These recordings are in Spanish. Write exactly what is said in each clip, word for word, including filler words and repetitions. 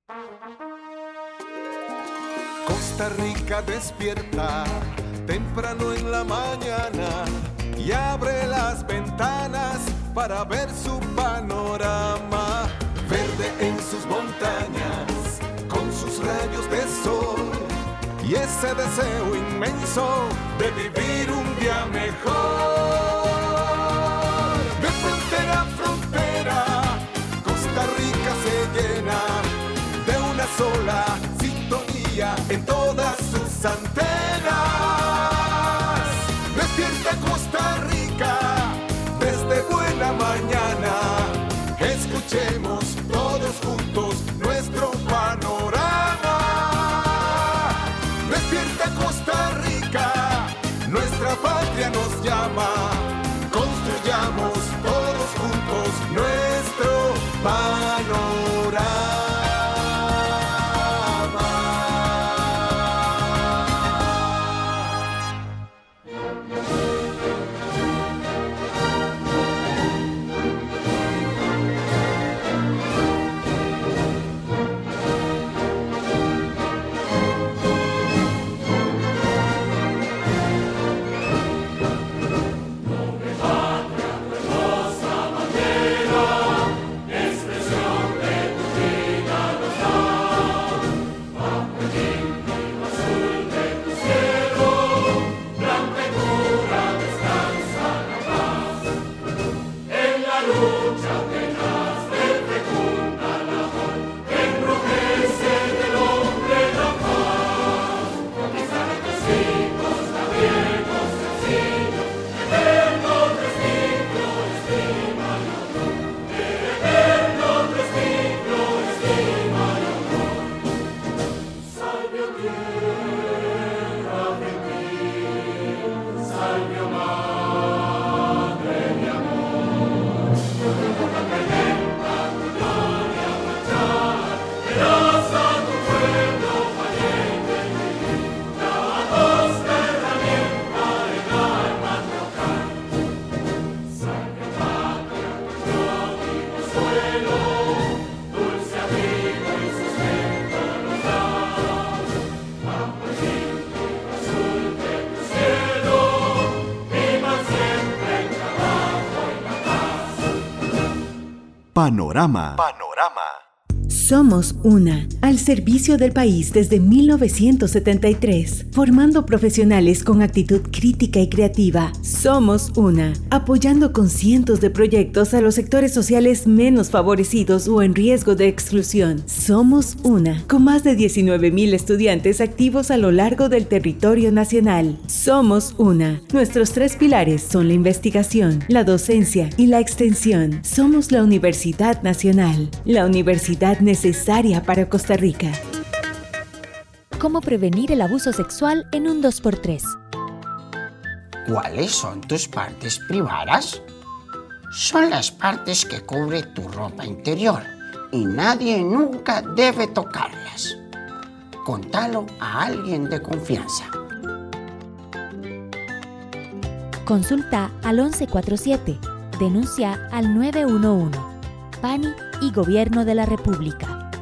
Costa Rica despierta temprano en la mañana y abre las ventanas para ver su panorama. Verde en sus montañas, con sus rayos de sol y ese deseo inmenso de vivir un día mejor. De frontera a frontera, Costa Rica se llena de una sola sintonía en todas sus antenas. Despierta Costa Rica desde buena mañana. Escuchemos todos juntos nuestro panorama. Despierta Costa Rica, nuestra patria nos llama. Construyamos todos juntos nuestro panorama. Panorama. Panorama. Somos una, al servicio del país desde mil novecientos setenta y tres, formando profesionales con actitud crítica y creativa. Somos una, apoyando con cientos de proyectos a los sectores sociales menos favorecidos o en riesgo de exclusión. Somos una, con más de diecinueve mil estudiantes activos a lo largo del territorio nacional. Somos una. Nuestros tres pilares son la investigación, la docencia y la extensión. Somos la Universidad Nacional, la universidad necesaria para Costa Rica. ¿Cómo prevenir el abuso sexual en un dos por tres? ¿Cuáles son tus partes privadas? Son las partes que cubre tu ropa interior y nadie nunca debe tocarlas. Contalo a alguien de confianza. Consulta al once cuarenta y siete. Denuncia al nueve uno uno. PANI y Gobierno de la República.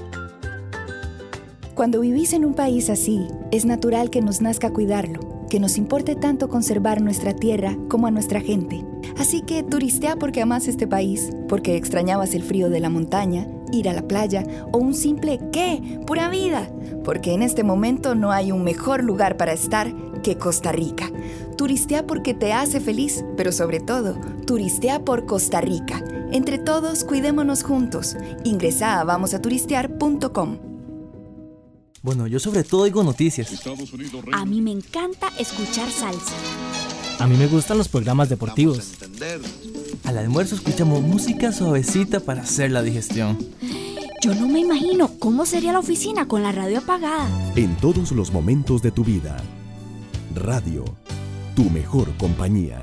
Cuando vivís en un país así, es natural que nos nazca cuidarlo, que nos importe tanto conservar nuestra tierra como a nuestra gente. Así que turistea porque amás este país, porque extrañabas el frío de la montaña, ir a la playa o un simple ¿qué? ¡Pura vida! Porque en este momento no hay un mejor lugar para estar que Costa Rica. Turistea porque te hace feliz, pero sobre todo, turistea por Costa Rica. Entre todos, cuidémonos juntos. Ingresa a vamos a turistear punto com. Bueno, yo sobre todo oigo noticias. A mí me encanta escuchar salsa. A mí me gustan los programas deportivos. Al almuerzo escuchamos música suavecita para hacer la digestión. Yo no me imagino cómo sería la oficina con la radio apagada. En todos los momentos de tu vida. Radio, tu mejor compañía.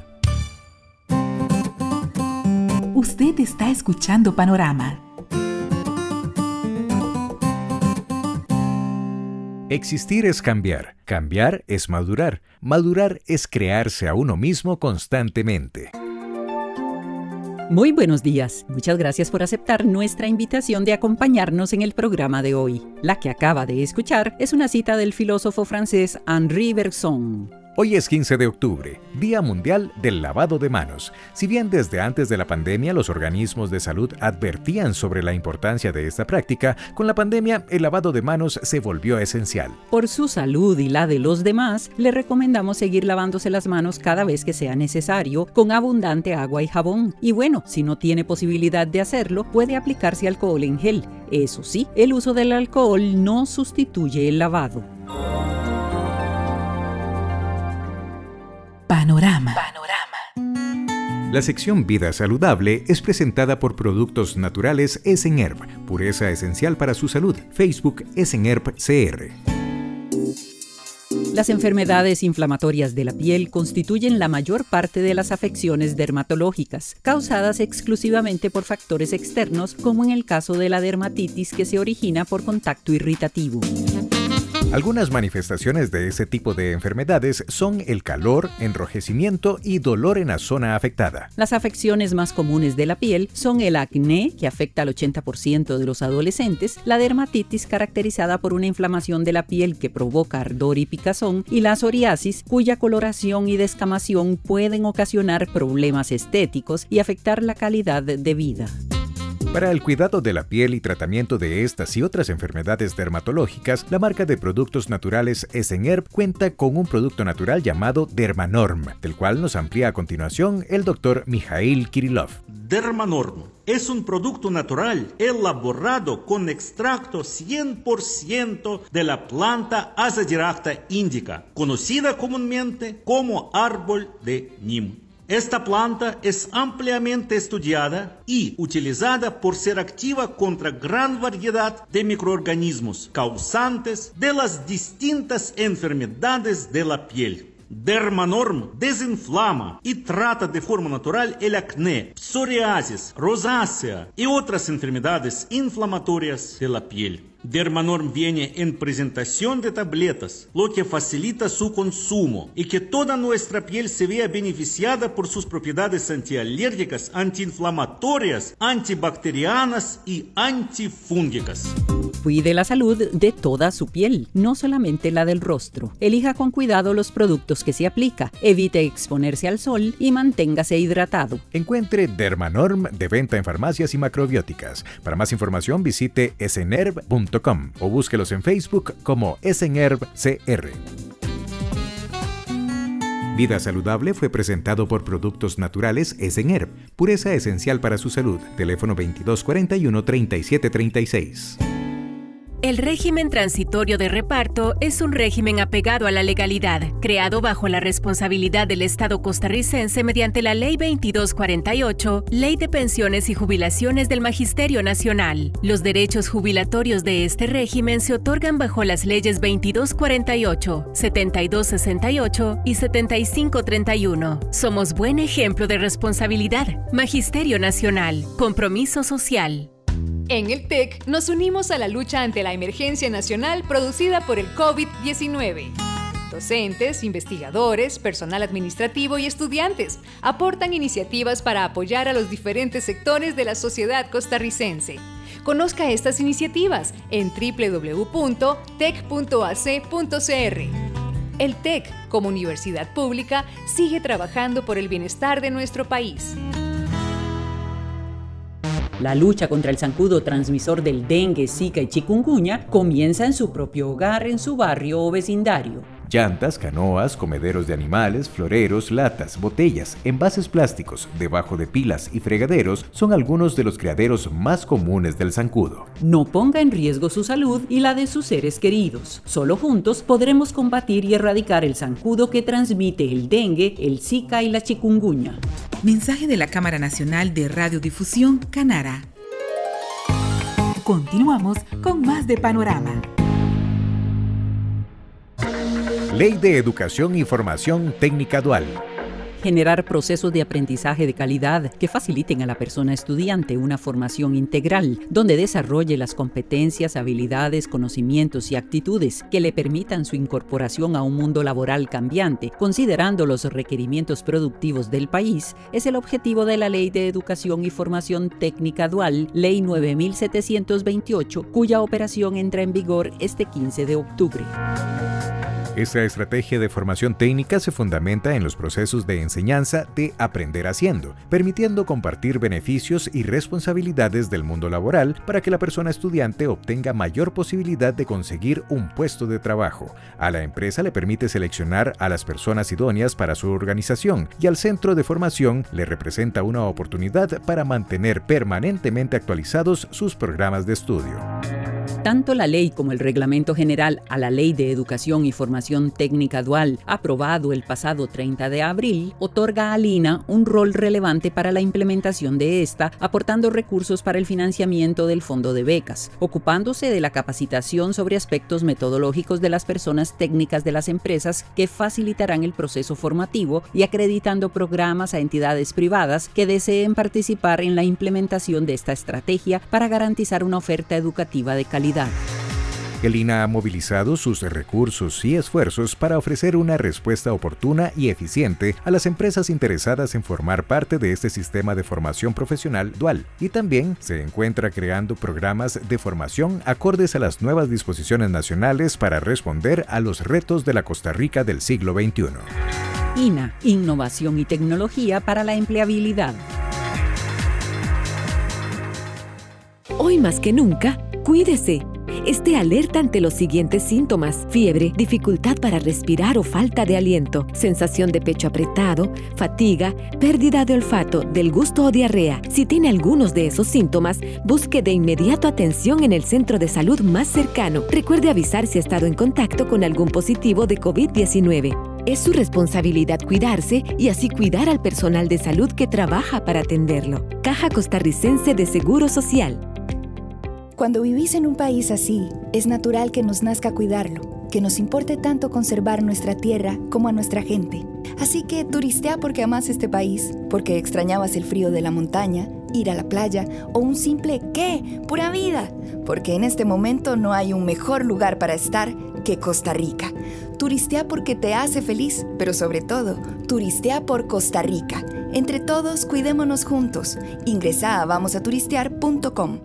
Usted está escuchando Panorama. Existir es cambiar, cambiar es madurar, madurar es crearse a uno mismo constantemente. Muy buenos días. Muchas gracias por aceptar nuestra invitación de acompañarnos en el programa de hoy. La que acaba de escuchar es una cita del filósofo francés Henri Bergson. Hoy es quince de octubre, Día Mundial del Lavado de Manos. Si bien desde antes de la pandemia los organismos de salud advertían sobre la importancia de esta práctica, con la pandemia el lavado de manos se volvió esencial. Por su salud y la de los demás, le recomendamos seguir lavándose las manos cada vez que sea necesario, con abundante agua y jabón. Y bueno, si no tiene posibilidad de hacerlo, puede aplicarse alcohol en gel. Eso sí, el uso del alcohol no sustituye el lavado. Panorama. Panorama. La sección Vida Saludable es presentada por Productos Naturales Esenherb, pureza esencial para su salud. Facebook Esenherb C R. Las enfermedades inflamatorias de la piel constituyen la mayor parte de las afecciones dermatológicas, causadas exclusivamente por factores externos, como en el caso de la dermatitis, que se origina por contacto irritativo. Algunas manifestaciones de ese tipo de enfermedades son el calor, enrojecimiento y dolor en la zona afectada. Las afecciones más comunes de la piel son el acné, que afecta al ochenta por ciento de los adolescentes, la dermatitis, caracterizada por una inflamación de la piel que provoca ardor y picazón, y la psoriasis, cuya coloración y descamación pueden ocasionar problemas estéticos y afectar la calidad de vida. Para el cuidado de la piel y tratamiento de estas y otras enfermedades dermatológicas, la marca de productos naturales Esenherb cuenta con un producto natural llamado Dermanorm, del cual nos amplía a continuación el doctor Mikhail Kirillov. Dermanorm es un producto natural elaborado con extracto cien por ciento de la planta Azadirachta indica, conocida comúnmente como árbol de Nim. Esta planta es ampliamente estudiada y utilizada por ser activa contra gran variedad de microorganismos causantes de las distintas enfermedades de la piel. Dermanorm desinflama y trata de forma natural el acné, psoriasis, rosácea y otras enfermedades inflamatorias de la piel. Dermanorm viene en presentación de tabletas, lo que facilita su consumo y que toda nuestra piel se vea beneficiada por sus propiedades antialérgicas, antiinflamatorias, antibacterianas y antifúngicas. Cuide la salud de toda su piel, no solamente la del rostro. Elija con cuidado los productos que se aplica, evite exponerse al sol y manténgase hidratado. Encuentre Dermanorm de venta en farmacias y macrobióticas. Para más información visite esenherb punto com o búsquelos en Facebook como Esenherb C R. Vida Saludable fue presentado por Productos Naturales Esenherb, pureza esencial para su salud. Teléfono veintidós cuarenta y uno, treinta y siete treinta y seis. El régimen transitorio de reparto es un régimen apegado a la legalidad, creado bajo la responsabilidad del Estado costarricense mediante la Ley veintidós cuarenta y ocho, Ley de Pensiones y Jubilaciones del Magisterio Nacional. Los derechos jubilatorios de este régimen se otorgan bajo las leyes veintidós cuarenta y ocho, setenta y dos sesenta y ocho y setenta y cinco treinta y uno. Somos buen ejemplo de responsabilidad. Magisterio Nacional. Compromiso social. En el T E C nos unimos a la lucha ante la emergencia nacional producida por el COVID diecinueve. Docentes, investigadores, personal administrativo y estudiantes aportan iniciativas para apoyar a los diferentes sectores de la sociedad costarricense. Conozca estas iniciativas en doble u doble u doble u punto tec punto a c punto c r. El T E C, como universidad pública, sigue trabajando por el bienestar de nuestro país. La lucha contra el zancudo transmisor del dengue, zika y chikungunya comienza en su propio hogar, en su barrio o vecindario. Llantas, canoas, comederos de animales, floreros, latas, botellas, envases plásticos, debajo de pilas y fregaderos son algunos de los criaderos más comunes del zancudo. No ponga en riesgo su salud y la de sus seres queridos. Solo juntos podremos combatir y erradicar el zancudo que transmite el dengue, el zika y la chikungunya. Mensaje de la Cámara Nacional de Radiodifusión, Canara. Continuamos con más de Panorama. Ley de Educación y Formación Técnica Dual. Generar procesos de aprendizaje de calidad que faciliten a la persona estudiante una formación integral, donde desarrolle las competencias, habilidades, conocimientos y actitudes que le permitan su incorporación a un mundo laboral cambiante, considerando los requerimientos productivos del país, es el objetivo de la Ley de Educación y Formación Técnica Dual, Ley nueve mil setecientos veintiocho, cuya operación entra en vigor este quince de octubre. Esta estrategia de formación técnica se fundamenta en los procesos de enseñanza de aprender haciendo, permitiendo compartir beneficios y responsabilidades del mundo laboral para que la persona estudiante obtenga mayor posibilidad de conseguir un puesto de trabajo. A la empresa le permite seleccionar a las personas idóneas para su organización y al centro de formación le representa una oportunidad para mantener permanentemente actualizados sus programas de estudio. Tanto la ley como el Reglamento General a la Ley de Educación y Formación Técnica Dual, aprobado el pasado treinta de abril, otorga al I N A un rol relevante para la implementación de esta, aportando recursos para el financiamiento del Fondo de Becas, ocupándose de la capacitación sobre aspectos metodológicos de las personas técnicas de las empresas que facilitarán el proceso formativo y acreditando programas a entidades privadas que deseen participar en la implementación de esta estrategia para garantizar una oferta educativa de calidad. El I N A ha movilizado sus recursos y esfuerzos para ofrecer una respuesta oportuna y eficiente a las empresas interesadas en formar parte de este sistema de formación profesional dual, y también se encuentra creando programas de formación acordes a las nuevas disposiciones nacionales para responder a los retos de la Costa Rica del siglo veintiuno. I N A, Innovación y Tecnología para la Empleabilidad. Hoy más que nunca, cuídese. Esté alerta ante los siguientes síntomas: fiebre, dificultad para respirar o falta de aliento, sensación de pecho apretado, fatiga, pérdida de olfato, del gusto o diarrea. Si tiene algunos de esos síntomas, busque de inmediato atención en el centro de salud más cercano. Recuerde avisar si ha estado en contacto con algún positivo de COVID diecinueve. Es su responsabilidad cuidarse y así cuidar al personal de salud que trabaja para atenderlo. Caja Costarricense de Seguro Social. Cuando vivís en un país así, es natural que nos nazca cuidarlo, que nos importe tanto conservar nuestra tierra como a nuestra gente. Así que turistea porque amás este país, porque extrañabas el frío de la montaña, ir a la playa o un simple ¿qué? ¡Pura vida! Porque en este momento no hay un mejor lugar para estar que Costa Rica. Turistea porque te hace feliz, pero sobre todo, turistea por Costa Rica. Entre todos, cuidémonos juntos. Ingresa a vamos a turistear punto com.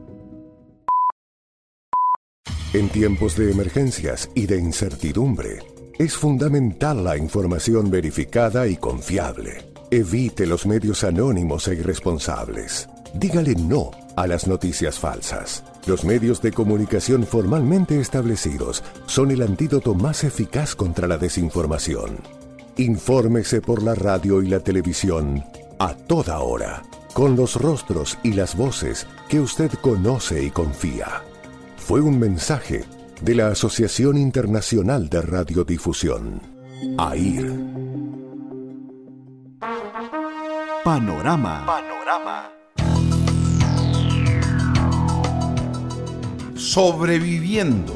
En tiempos de emergencias y de incertidumbre, es fundamental la información verificada y confiable. Evite los medios anónimos e irresponsables. Dígale no a las noticias falsas. Los medios de comunicación formalmente establecidos son el antídoto más eficaz contra la desinformación. Infórmese por la radio y la televisión a toda hora, con los rostros y las voces que usted conoce y confía. Fue un mensaje de la Asociación Internacional de Radiodifusión, A I R. Panorama. Panorama. Sobreviviendo.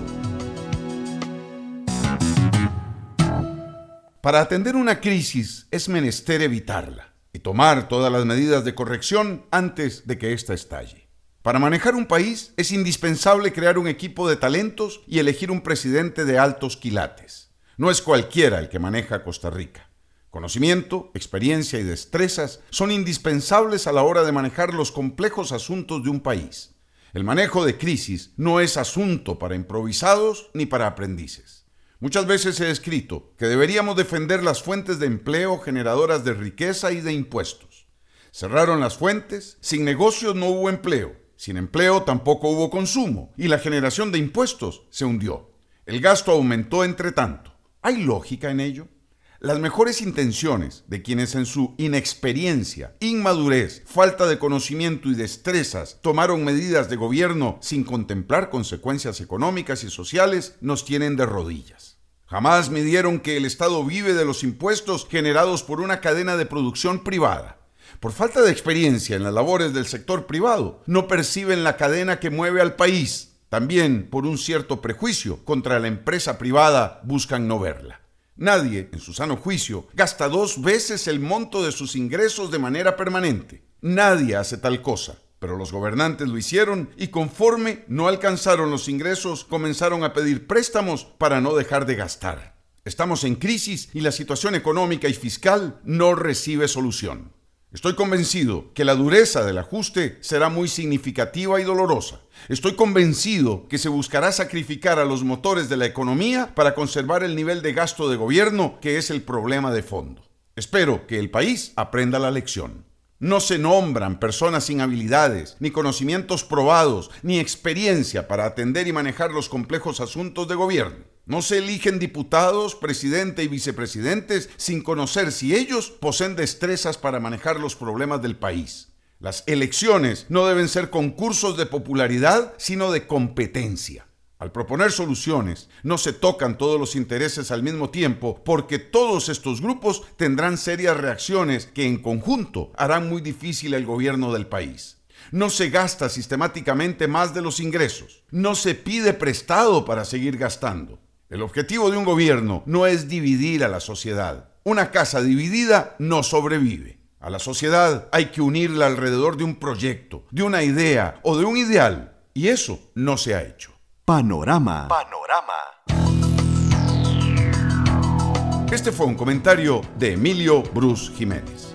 Para atender una crisis es menester evitarla y tomar todas las medidas de corrección antes de que ésta estalle. Para manejar un país es indispensable crear un equipo de talentos y elegir un presidente de altos quilates. No es cualquiera el que maneja Costa Rica. Conocimiento, experiencia y destrezas son indispensables a la hora de manejar los complejos asuntos de un país. El manejo de crisis no es asunto para improvisados ni para aprendices. Muchas veces he escrito que deberíamos defender las fuentes de empleo generadoras de riqueza y de impuestos. Cerraron las fuentes, sin negocios no hubo empleo. Sin empleo tampoco hubo consumo y la generación de impuestos se hundió. El gasto aumentó entre tanto. ¿Hay lógica en ello? Las mejores intenciones de quienes en su inexperiencia, inmadurez, falta de conocimiento y destrezas tomaron medidas de gobierno sin contemplar consecuencias económicas y sociales nos tienen de rodillas. Jamás midieron que el Estado vive de los impuestos generados por una cadena de producción privada. Por falta de experiencia en las labores del sector privado, no perciben la cadena que mueve al país. También, por un cierto prejuicio contra la empresa privada, buscan no verla. Nadie, en su sano juicio, gasta dos veces el monto de sus ingresos de manera permanente. Nadie hace tal cosa. Pero los gobernantes lo hicieron y conforme no alcanzaron los ingresos, comenzaron a pedir préstamos para no dejar de gastar. Estamos en crisis y la situación económica y fiscal no recibe solución. Estoy convencido que la dureza del ajuste será muy significativa y dolorosa. Estoy convencido que se buscará sacrificar a los motores de la economía para conservar el nivel de gasto de gobierno, que es el problema de fondo. Espero que el país aprenda la lección. No se nombran personas sin habilidades, ni conocimientos probados, ni experiencia para atender y manejar los complejos asuntos de gobierno. No se eligen diputados, presidente y vicepresidentes sin conocer si ellos poseen destrezas para manejar los problemas del país. Las elecciones no deben ser concursos de popularidad, sino de competencia. Al proponer soluciones, no se tocan todos los intereses al mismo tiempo, porque todos estos grupos tendrán serias reacciones que en conjunto harán muy difícil el gobierno del país. No se gasta sistemáticamente más de los ingresos. No se pide prestado para seguir gastando. El objetivo de un gobierno no es dividir a la sociedad. Una casa dividida no sobrevive. A la sociedad hay que unirla alrededor de un proyecto, de una idea o de un ideal, y eso no se ha hecho. Panorama. Panorama. Este fue un comentario de Emilio Bruce Jiménez.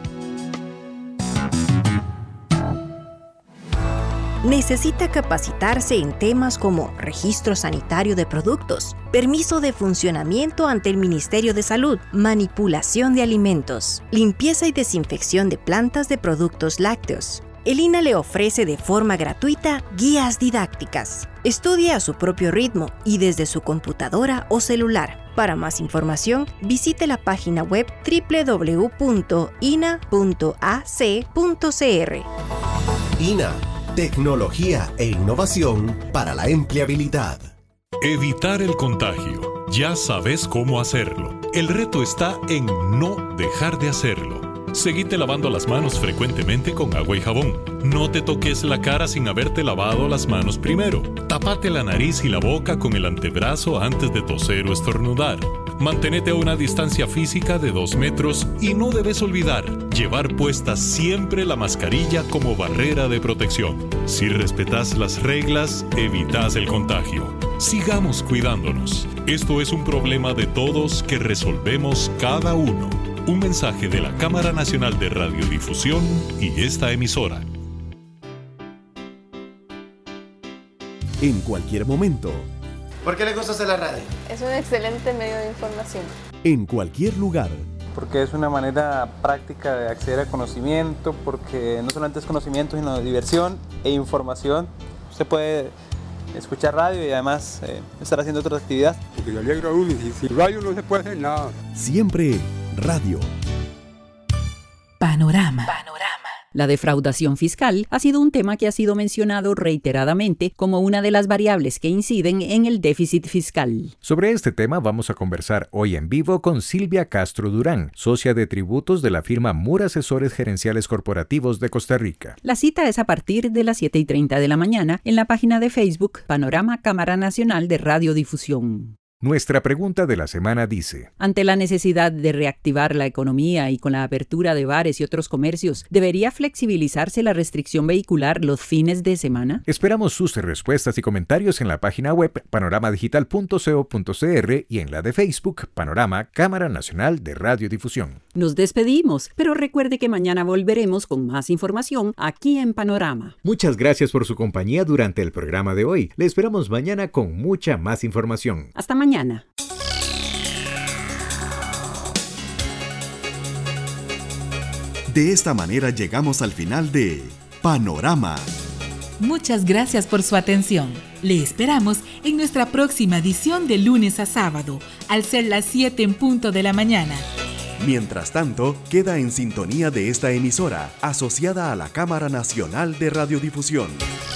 Necesita capacitarse en temas como registro sanitario de productos, permiso de funcionamiento ante el Ministerio de Salud, manipulación de alimentos, limpieza y desinfección de plantas de productos lácteos. El I N A le ofrece de forma gratuita guías didácticas. Estudie a su propio ritmo y desde su computadora o celular. Para más información, visite la página web doble u doble u doble u punto i n a punto a c punto c r. I N A, tecnología e innovación para la empleabilidad. Evitar el contagio. Ya sabes cómo hacerlo. El reto está en no dejar de hacerlo. Seguite lavando las manos frecuentemente con agua y jabón. No te toques la cara sin haberte lavado las manos primero. Tápate la nariz y la boca con el antebrazo antes de toser o estornudar. Manténete a una distancia física de dos metros y no debes olvidar llevar puesta siempre la mascarilla como barrera de protección. Si respetas las reglas, evitas el contagio. Sigamos cuidándonos. Esto es un problema de todos que resolvemos cada uno. Un mensaje de la Cámara Nacional de Radiodifusión y esta emisora. En cualquier momento. ¿Por qué le gusta hacer la radio? Es un excelente medio de información. En cualquier lugar. Porque es una manera práctica de acceder a conocimiento, porque no solamente es conocimiento, sino diversión e información. Usted puede escuchar radio y además eh, estar haciendo otras actividades. Porque le alegra a uno y sin radio no se puede hacer nada. Siempre radio. Panorama. Panorama. La defraudación fiscal ha sido un tema que ha sido mencionado reiteradamente como una de las variables que inciden en el déficit fiscal. Sobre este tema vamos a conversar hoy en vivo con Silvia Castro Durán, socia de tributos de la firma Mur Asesores Gerenciales Corporativos de Costa Rica. La cita es a partir de las siete y treinta de la mañana en la página de Facebook Panorama Cámara Nacional de Radiodifusión. Nuestra pregunta de la semana dice: ante la necesidad de reactivar la economía y con la apertura de bares y otros comercios, ¿debería flexibilizarse la restricción vehicular los fines de semana? Esperamos sus respuestas y comentarios en la página web panorama digital punto co punto c r y en la de Facebook Panorama Cámara Nacional de Radiodifusión. Nos despedimos, pero recuerde que mañana volveremos con más información aquí en Panorama. Muchas gracias por su compañía durante el programa de hoy. Le esperamos mañana con mucha más información. Hasta mañana. Mañana. De esta manera llegamos al final de Panorama. Muchas gracias por su atención. Le esperamos en nuestra próxima edición de lunes a sábado, al ser las siete en punto de la mañana. Mientras tanto, queda en sintonía de esta emisora, asociada a la Cámara Nacional de Radiodifusión.